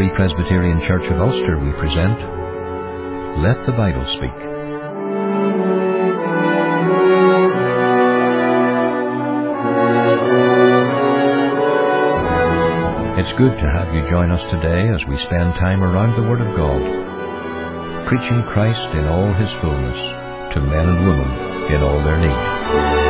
Free Presbyterian Church of Ulster, we present Let the Bible Speak. It's good to have you join us today as we spend time around the Word of God, preaching Christ in all His fullness to men and women in all their need.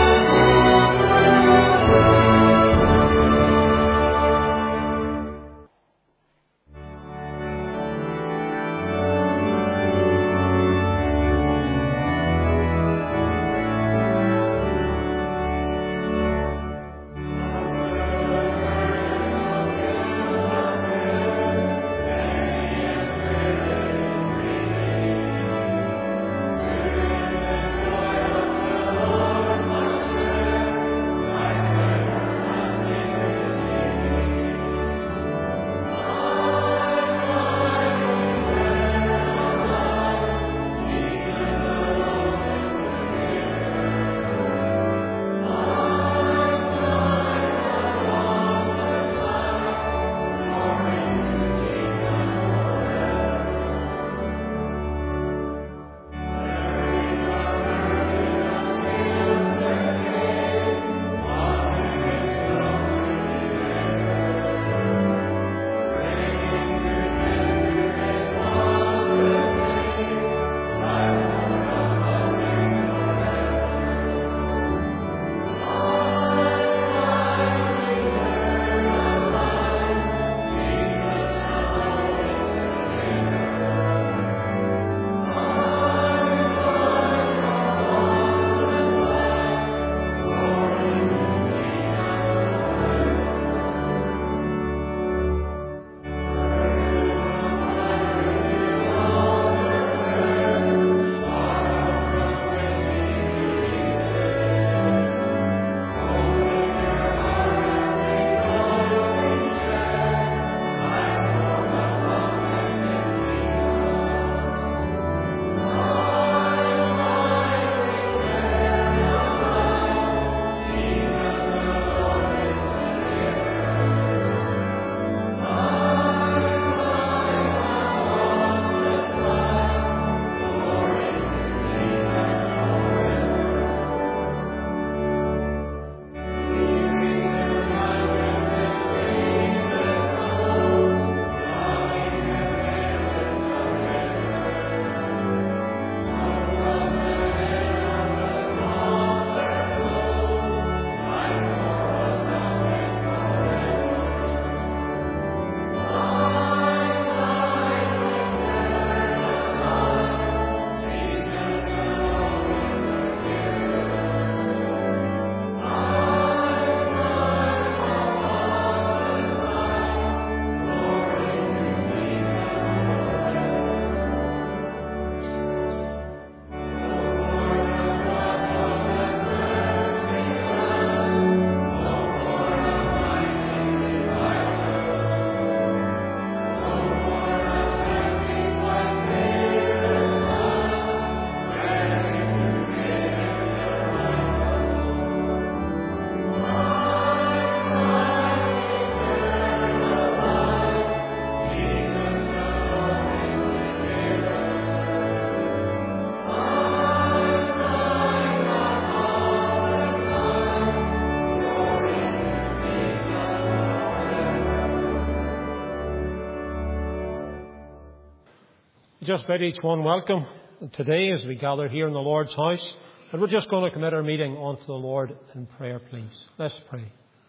Just bid each one welcome today as we gather here in the Lord's house. And we're just going to commit our meeting unto the Lord in prayer, please. Let's pray.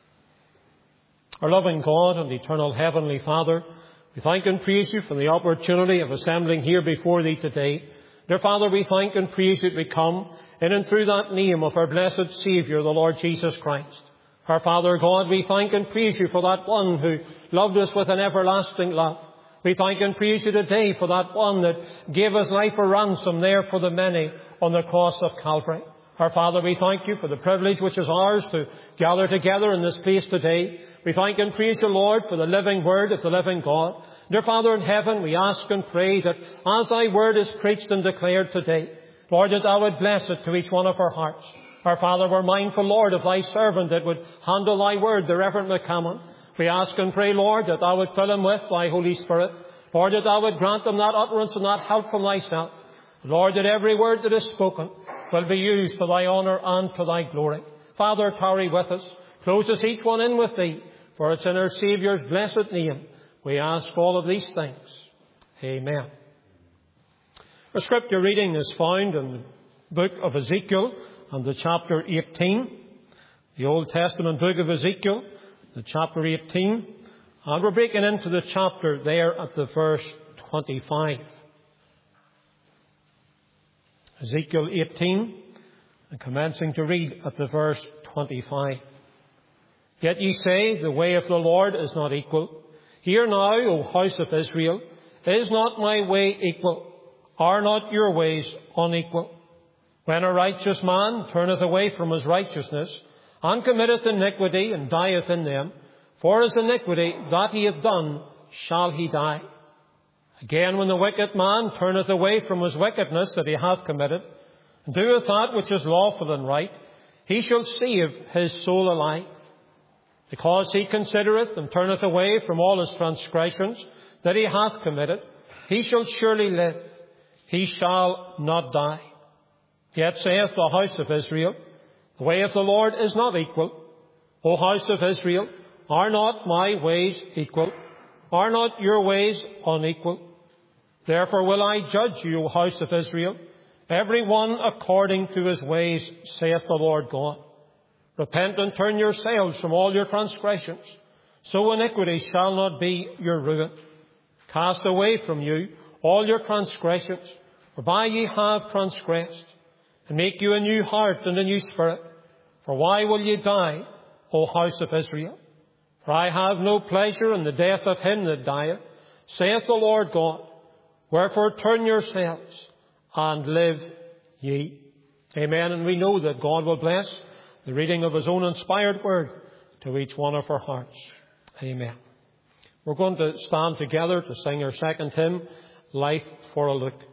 Our loving God and eternal Heavenly Father, we thank and praise You for the opportunity of assembling here before Thee today. Dear Father, we thank and praise You that we come in and through that name of our blessed Saviour, the Lord Jesus Christ. Our Father God, we thank and praise You for that one who loved us with an everlasting love. We thank and praise You today for that one that gave His life a ransom there for the many on the cross of Calvary. Our Father, we thank You for the privilege which is ours to gather together in this place today. We thank and praise You, Lord, for the living word of the living God. Dear Father in heaven, we ask and pray that as Thy word is preached and declared today, Lord, that Thou would bless it to each one of our hearts. Our Father, we're mindful, Lord, of Thy servant that would handle Thy word, the Reverend McCammon. We ask and pray, Lord, that Thou would fill him with Thy Holy Spirit. Lord, that Thou would grant him that utterance and that help from Thyself. Lord, that every word that is spoken will be used for Thy honour and for Thy glory. Father, tarry with us. Close us each one in with Thee, for it's in our Saviour's blessed name we ask all of these things. Amen. Our scripture reading is found in the book of Ezekiel and the chapter 18. The Old Testament book of Ezekiel, the chapter 18. And we're breaking into the chapter there at the verse 25. Ezekiel 18, and commencing to read at the verse 25. Yet ye say, the way of the Lord is not equal. Hear now, O house of Israel, is not my way equal? Are not your ways unequal? When a righteous man turneth away from his righteousness, and committeth iniquity, and dieth in them, for his iniquity that he hath done shall he die. Again, when the wicked man turneth away from his wickedness that he hath committed, and doeth that which is lawful and right, he shall save his soul alive. Because he considereth and turneth away from all his transgressions that he hath committed, he shall surely live, he shall not die. Yet saith the house of Israel, the way of the Lord is not equal. O house of Israel, are not my ways equal? Are not your ways unequal? Therefore will I judge you, O house of Israel, every one according to his ways, saith the Lord God. Repent and turn yourselves from all your transgressions, so iniquity shall not be your ruin. Cast away from you all your transgressions, whereby ye have transgressed, and make you a new heart and a new spirit. For why will ye die, O house of Israel? For I have no pleasure in the death of him that dieth, saith the Lord God. Wherefore turn yourselves and live ye. Amen. And we know that God will bless the reading of His own inspired word to each one of our hearts. Amen. We're going to stand together to sing our second hymn, Life for a Look.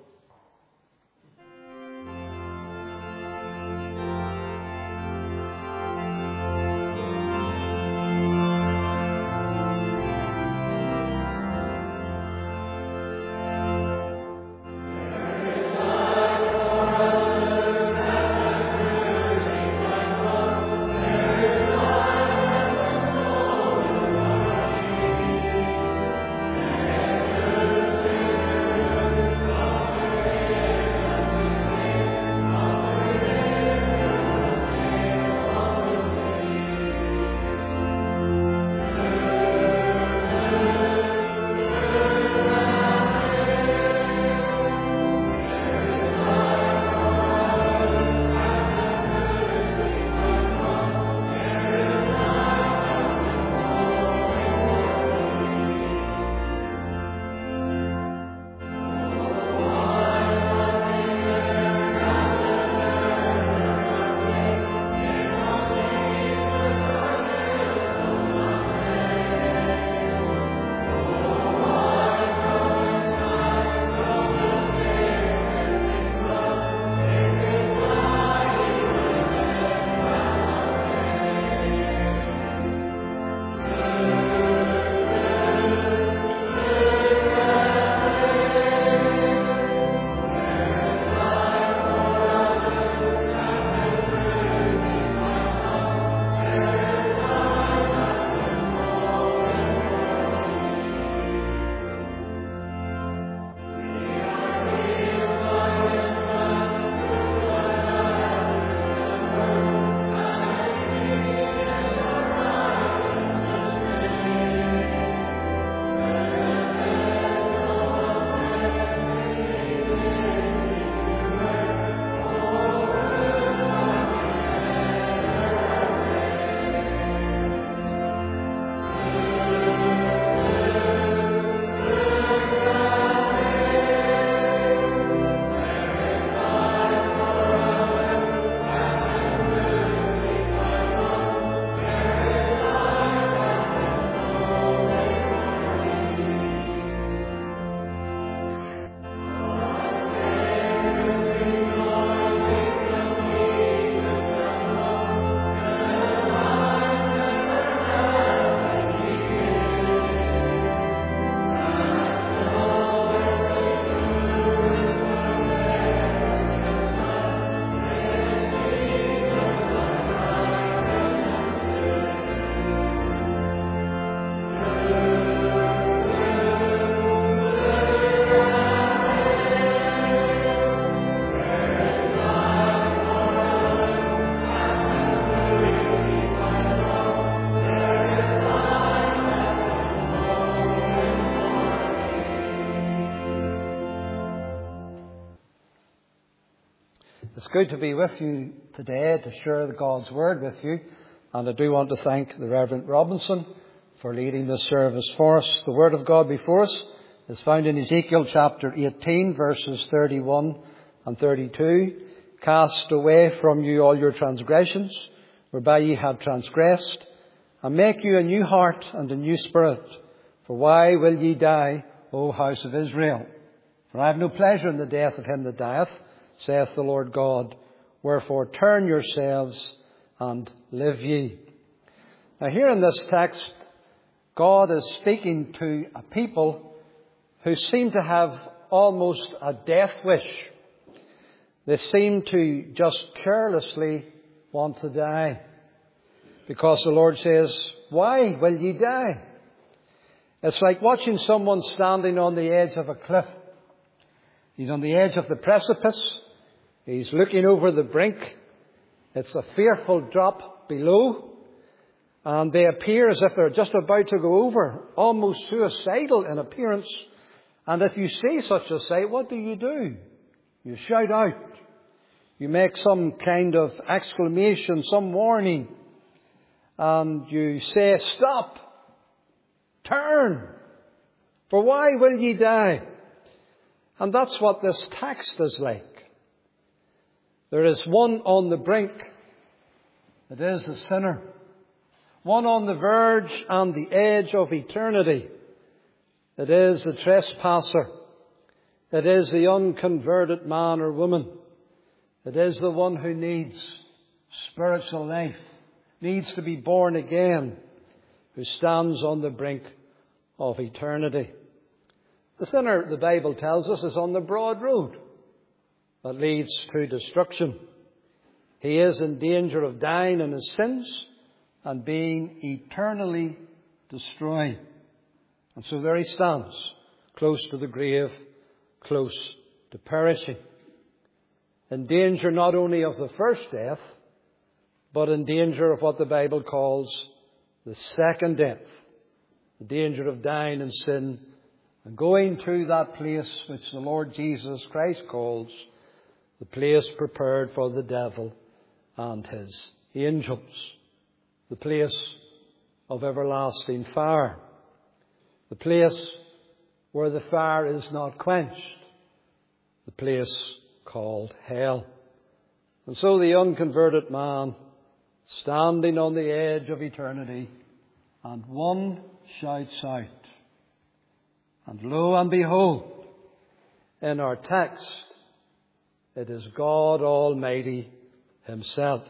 It's good to be with you today to share God's Word with you. And I do want to thank the Reverend Robinson for leading this service for us. The Word of God before us is found in Ezekiel chapter 18, verses 31 and 32. Cast away from you all your transgressions, whereby ye have transgressed, and make you a new heart and a new spirit. For why will ye die, O house of Israel? For I have no pleasure in the death of him that dieth, saith the Lord God. Wherefore turn yourselves and live ye. Now here in this text, God is speaking to a people who seem to have almost a death wish. They seem to just carelessly want to die. Because the Lord says, why will ye die? It's like watching someone standing on the edge of a cliff. He's on the edge of the precipice. He's looking over the brink. It's a fearful drop below. And they appear as if they're just about to go over, almost suicidal in appearance. And if you see such a sight, what do? You shout out. You make some kind of exclamation, some warning. And you say, stop. Turn. For why will ye die? And that's what this text is like. There is one on the brink. It is a sinner. One on the verge and the edge of eternity. It is a trespasser. It is the unconverted man or woman. It is the one who needs spiritual life, needs to be born again, who stands on the brink of eternity. The sinner, the Bible tells us, is on the broad road that leads to destruction. He is in danger of dying in his sins and being eternally destroyed. And so there he stands, close to the grave, close to perishing. In danger not only of the first death, but in danger of what the Bible calls the second death. The danger of dying in sin and going to that place which the Lord Jesus Christ calls the place prepared for the devil and his angels. The place of everlasting fire. The place where the fire is not quenched. The place called hell. And so the unconverted man, standing on the edge of eternity, and one shouts out. And lo and behold, in our text, it is God Almighty Himself.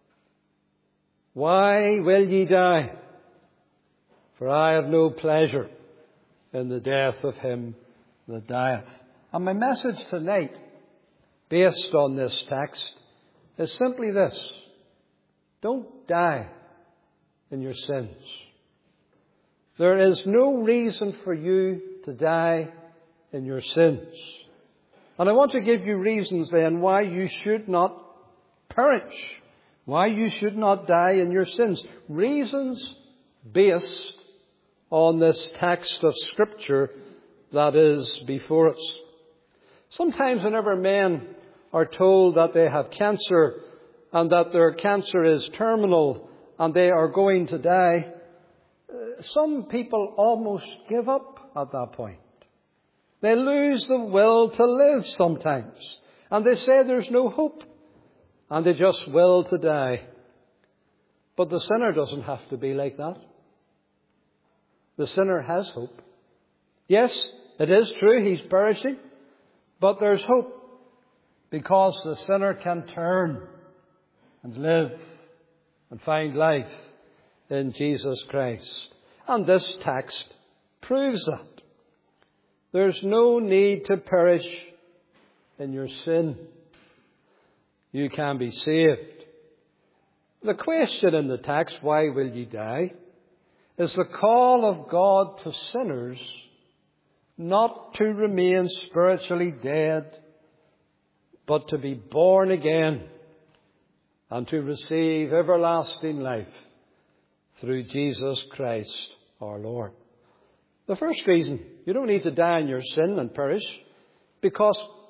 Why will ye die? For I have no pleasure in the death of him that dieth. And my message tonight, based on this text, is simply this. Don't die in your sins. There is no reason for you to die in your sins. And I want to give you reasons then why you should not perish, why you should not die in your sins. Reasons based on this text of Scripture that is before us. Sometimes whenever men are told that they have cancer and that their cancer is terminal and they are going to die, some people almost give up at that point. They lose the will to live sometimes. And they say there's no hope. And they just will to die. But the sinner doesn't have to be like that. The sinner has hope. Yes, it is true he's perishing. But there's hope. Because the sinner can turn and live and find life in Jesus Christ. And this text proves that. There's no need to perish in your sin. You can be saved. The question in the text, why will ye die, is the call of God to sinners not to remain spiritually dead, but to be born again and to receive everlasting life through Jesus Christ our Lord. The first reason, you don't need to die in your sin and perish, because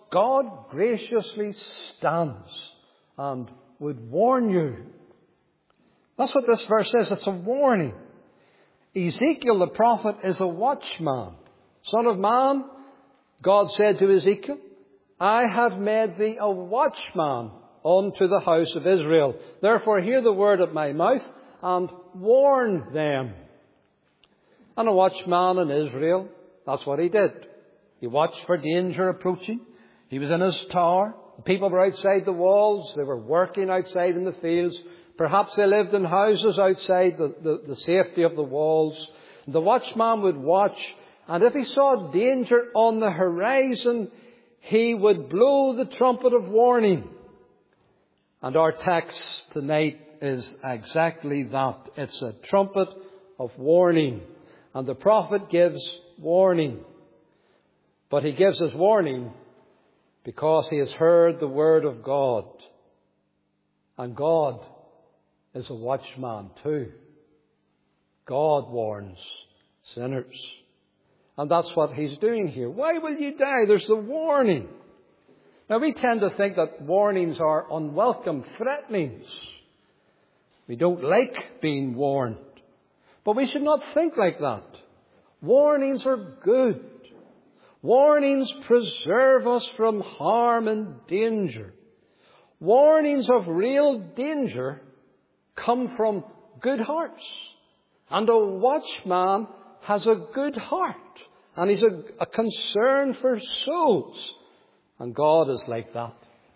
God graciously stands and would warn you. That's what this verse says. It's a warning. Ezekiel the prophet is a watchman. Son of man, God said to Ezekiel, I have made thee a watchman unto the house of Israel. Therefore hear the word of my mouth and warn them. And a watchman in Israel, that's what he did. He watched for danger approaching. He was in his tower. The people were outside the walls. They were working outside in the fields. Perhaps they lived in houses outside the safety of the walls. The watchman would watch, and if he saw danger on the horizon, he would blow the trumpet of warning. And our text tonight is exactly that. It's a trumpet of warning. And the prophet gives warning. But he gives his warning because he has heard the word of God. And God is a watchman too. God warns sinners. And that's what he's doing here. Why will you die? There's the warning. Now we tend to think that warnings are unwelcome threatenings. We don't like being warned. But we should not think like that. Warnings are good. Warnings preserve us from harm and danger. Warnings of real danger come from good hearts. And a watchman has a good heart. And he's a concern for souls. And God is like that.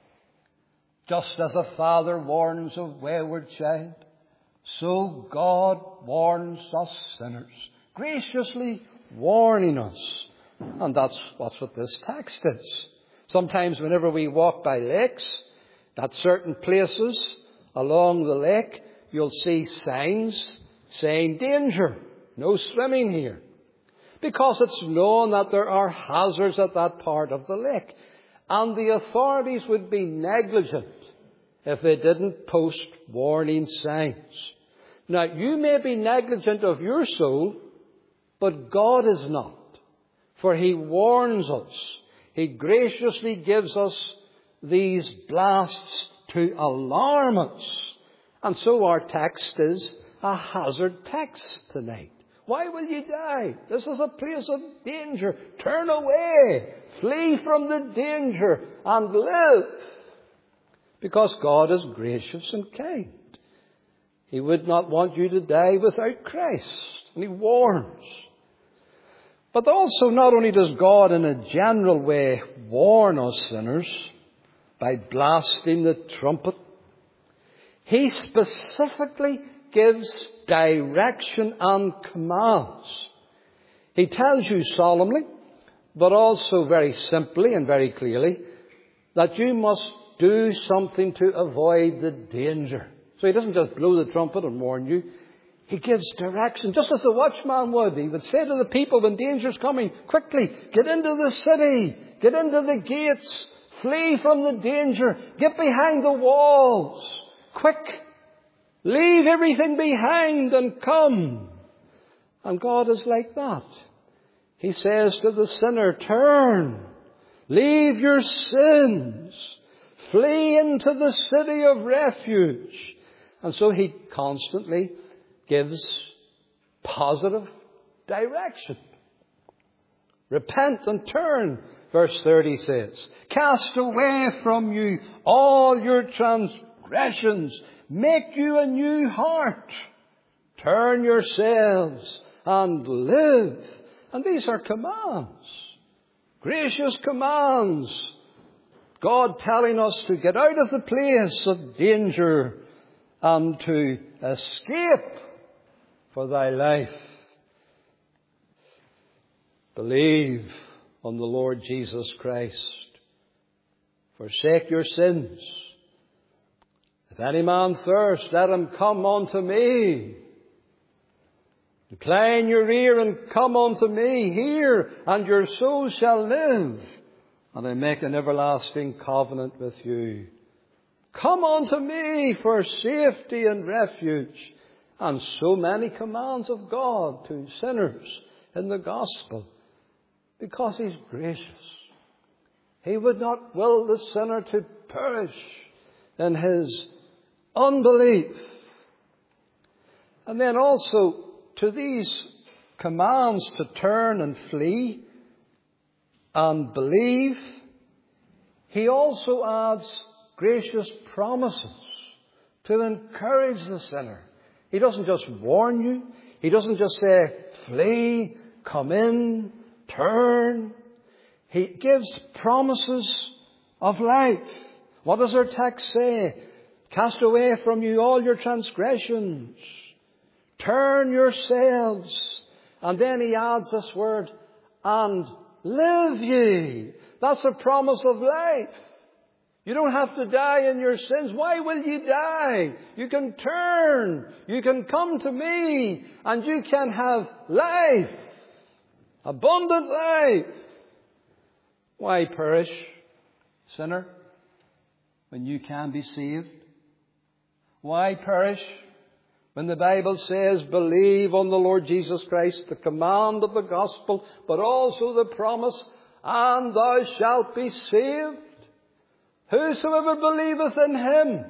Just as a father warns a wayward child, so God warns us sinners, graciously warning us. And that's what this text is. Sometimes whenever we walk by lakes, at certain places along the lake, you'll see signs saying danger, no swimming here. Because it's known that there are hazards at that part of the lake. And the authorities would be negligent if they didn't post warning signs. Now, you may be negligent of your soul, but God is not. For He warns us. He graciously gives us these blasts to alarm us. And so our text is a hazard text tonight. Why will you die? This is a place of danger. Turn away. Flee from the danger and live. Because God is gracious and kind. He would not want you to die without Christ. And He warns. But also, not only does God in a general way warn us sinners by blasting the trumpet, He specifically gives direction and commands. He tells you solemnly, but also very simply and very clearly, that you must do something to avoid the danger. So He doesn't just blow the trumpet and warn you. He gives direction, just as the watchman would. He would say to the people when danger's coming, quickly, get into the city, get into the gates, flee from the danger, get behind the walls, quick, leave everything behind and come. And God is like that. He says to the sinner, turn, leave your sins, flee into the city of refuge. And so He constantly gives positive direction. Repent and turn, verse 30 says. Cast away from you all your transgressions. Make you a new heart. Turn yourselves and live. And these are commands. Gracious commands. God telling us to get out of the place of danger and to escape for thy life. Believe on the Lord Jesus Christ. Forsake your sins. If any man thirst, let him come unto me. Incline your ear and come unto me. Hear, and your soul shall live. And I make an everlasting covenant with you. Come unto me for safety and refuge. And so many commands of God to sinners in the gospel. Because He's gracious. He would not will the sinner to perish in his unbelief. And then also to these commands to turn and flee and believe, he also adds gracious promises to encourage the sinner. He doesn't just warn you. He doesn't just say, flee, come in, turn. He gives promises of life. What does our text say? Cast away from you all your transgressions. Turn yourselves. And then he adds this word, and live ye. That's a promise of life. You don't have to die in your sins. Why will you die? You can turn. You can come to me and you can have life. Abundant life. Why perish, sinner, when you can be saved? Why perish when the Bible says, believe on the Lord Jesus Christ, the command of the gospel, but also the promise, and thou shalt be saved? Whosoever believeth in him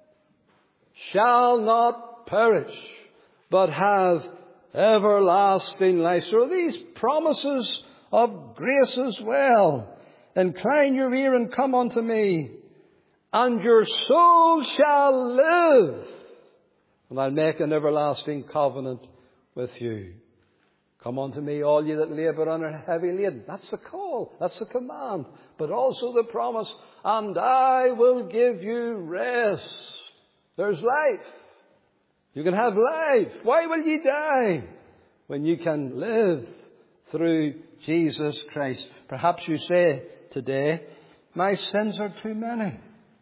shall not perish, but have everlasting life. So these promises of grace as well. Incline your ear and come unto me, and your soul shall live, and I'll make an everlasting covenant with you. Come unto me, all ye that labour and are heavy laden. That's the call. That's the command. But also the promise, and I will give you rest. There's life. You can have life. Why will ye die when you can live through Jesus Christ? Perhaps you say today, my sins are too many.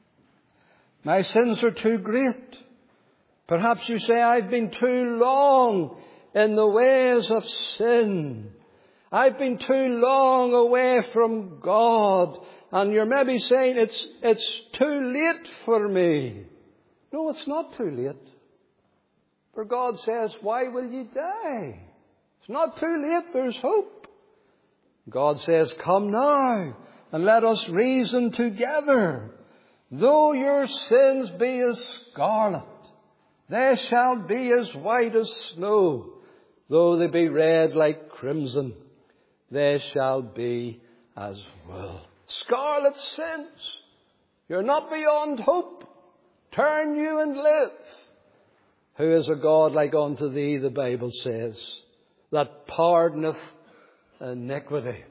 My sins are too great. Perhaps you say, I've been too long in the ways of sin. I've been too long away from God. And you're maybe saying, it's too late for me. No, it's not too late. For God says, why will you die? It's not too late. There's hope. God says, come now and let us reason together. Though your sins be as scarlet, they shall be as white as snow. Though they be red like crimson, they shall be as wool. Scarlet sins. You're not beyond hope. Turn you and live. Who is a God like unto thee, the Bible says, that pardoneth iniquity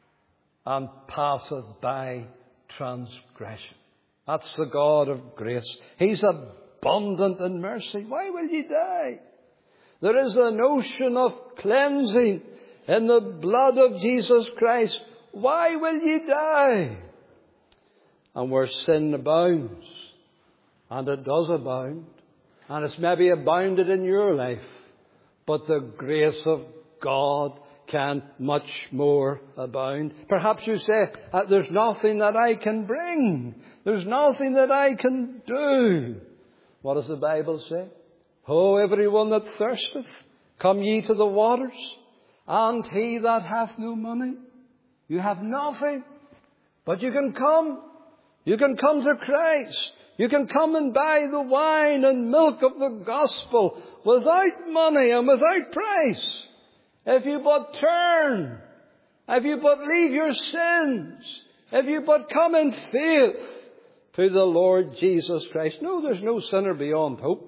and passeth by transgression. That's the God of grace. He's abundant in mercy. Why will ye die? There is a notion of cleansing in the blood of Jesus Christ. Why will ye die? And where sin abounds, and it does abound, and it's maybe abounded in your life, but the grace of God can much more abound. Perhaps you say, there's nothing that I can bring. There's nothing that I can do. What does the Bible say? Ho, everyone that thirsteth, come ye to the waters, and he that hath no money. You have nothing, but you can come. You can come to Christ. You can come and buy the wine and milk of the gospel without money and without price. If you but turn, if you but leave your sins, if you but come in faith to the Lord Jesus Christ. No, there's no sinner beyond hope.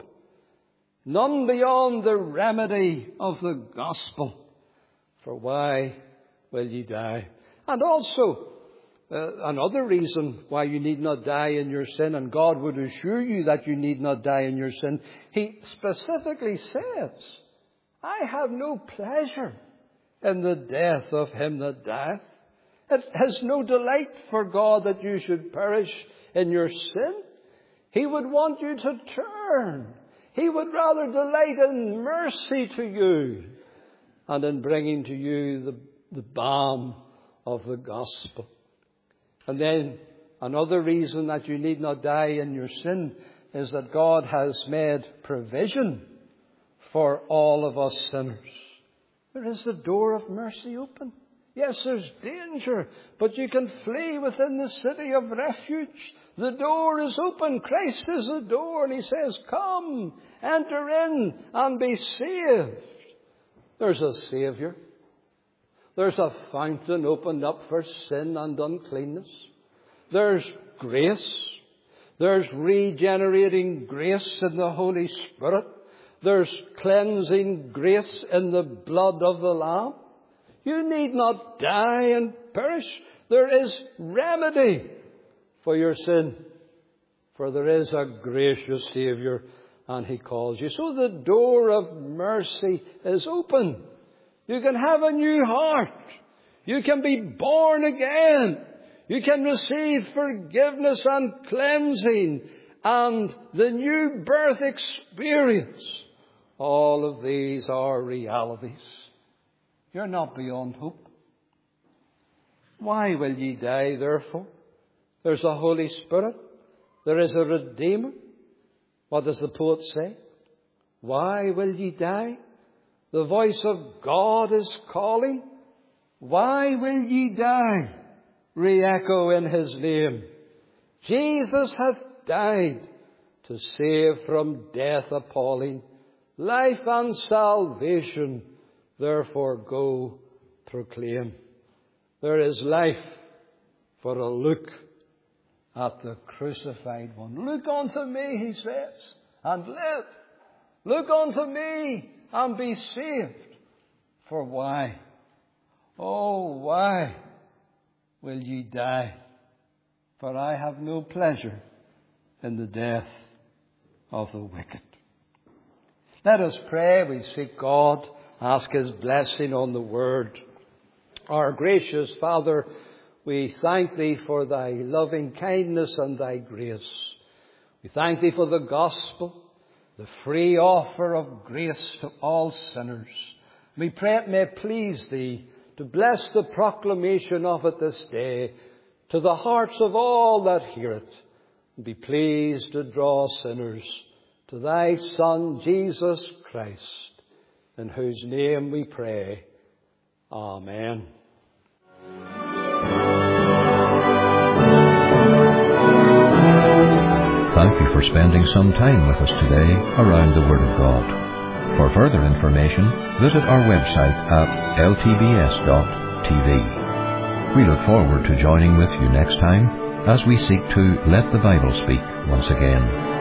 None beyond the remedy of the gospel. For why will ye die? And also, another reason why you need not die in your sin, and God would assure you that you need not die in your sin. He specifically says, I have no pleasure in the death of him that dieth. It has no delight for God that you should perish in your sin. He would want you to turn. He would rather delight in mercy to you and in bringing to you the balm of the gospel. And then another reason that you need not die in your sin is that God has made provision for all of us sinners. There is the door of mercy open. Yes, there's danger, but you can flee within the city of refuge. The door is open. Christ is the door, and he says, come, enter in and be saved. There's a Saviour. There's a fountain opened up for sin and uncleanness. There's grace. There's regenerating grace in the Holy Spirit. There's cleansing grace in the blood of the Lamb. You need not die and perish. There is remedy for your sin. For there is a gracious Saviour, and he calls you. So the door of mercy is open. You can have a new heart. You can be born again. You can receive forgiveness and cleansing and the new birth experience. All of these are realities. You're not beyond hope. Why will ye die, therefore? There's a Holy Spirit. There is a Redeemer. What does the poet say? Why will ye die? The voice of God is calling. Why will ye die? Re-echo in his name. Jesus hath died to save from death appalling. Life and salvation, therefore go proclaim. There is life for a look at the crucified one. Look unto me, he says, and live. Look unto me and be saved. For why? Oh, why will ye die? For I have no pleasure in the death of the wicked. Let us pray. We seek God, ask his blessing on the word. Our gracious Father, we thank thee for thy loving kindness and thy grace. We thank thee for the gospel, the free offer of grace to all sinners. We pray it may please thee to bless the proclamation of it this day to the hearts of all that hear it. And be pleased to draw sinners to thy Son, Jesus Christ, in whose name we pray. Amen. Thank you for spending some time with us today around the Word of God. For further information, visit our website at ltbs.tv. We look forward to joining with you next time as we seek to let the Bible speak once again.